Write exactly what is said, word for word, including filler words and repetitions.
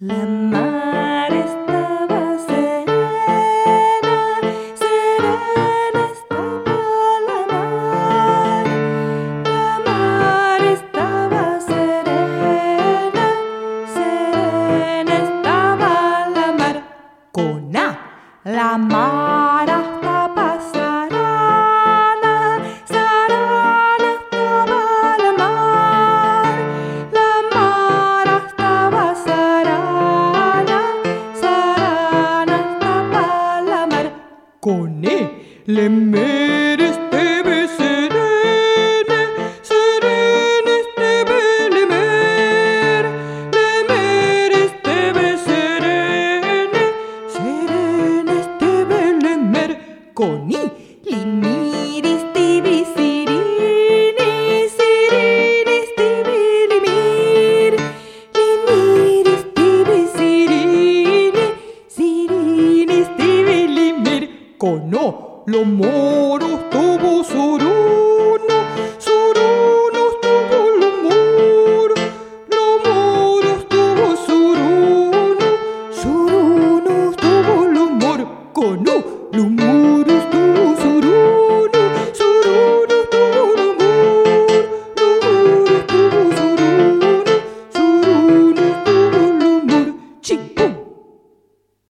La mar estaba serena, serena estaba la mar. La mar estaba serena, serena estaba la mar. Con A, la mar estaba sarana, sarana estaba la mar. La mar estaba sarana, sarana estaba la mar. Con E, le mer esteve serene, serene esteve le mer. Le mer esteve serene, serene esteve le mer. Con I, li mir estivi sirini, sirini estivi li mir. Li mir estivi sirini, sirini estivi li mir. Con O, lo moro estuvo surú.